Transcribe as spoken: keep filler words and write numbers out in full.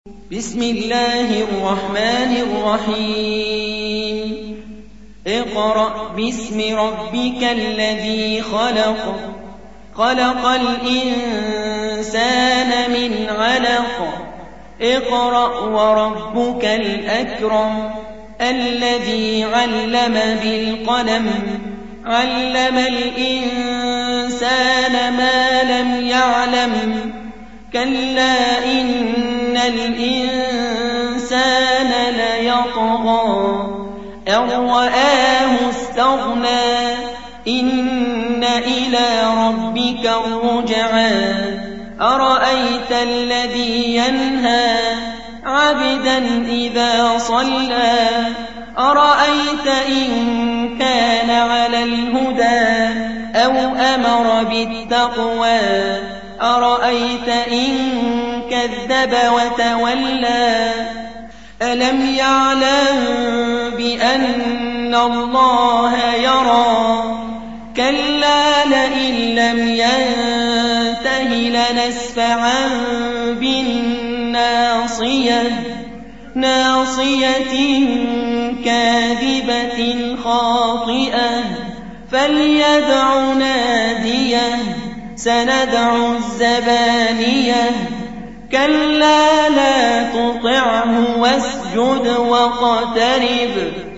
بسم الله الرحمن الرحيم اقرأ باسم ربك الذي خلق خلق الإنسان من علق اقرأ وربك الأكرم الذي علم بالقلم علم الإنسان ما لم يعلم كلا إن الإنسان ليطغى أن رآه استغنى إن إلى ربك الرجعى أرأيت الذي ينهى عبدا إذا صلى أرأيت إن كان على الهدى أو أمر بالتقوى أرأيت إن كذب وتولى ألم يعلم بأن الله يرى كلا لئن لم ينته لنسفعا بالناصية ناصية كاذبة خاطئة فليدع ناديه سندع الزبانية كلا لا تطعه واسجد واقترب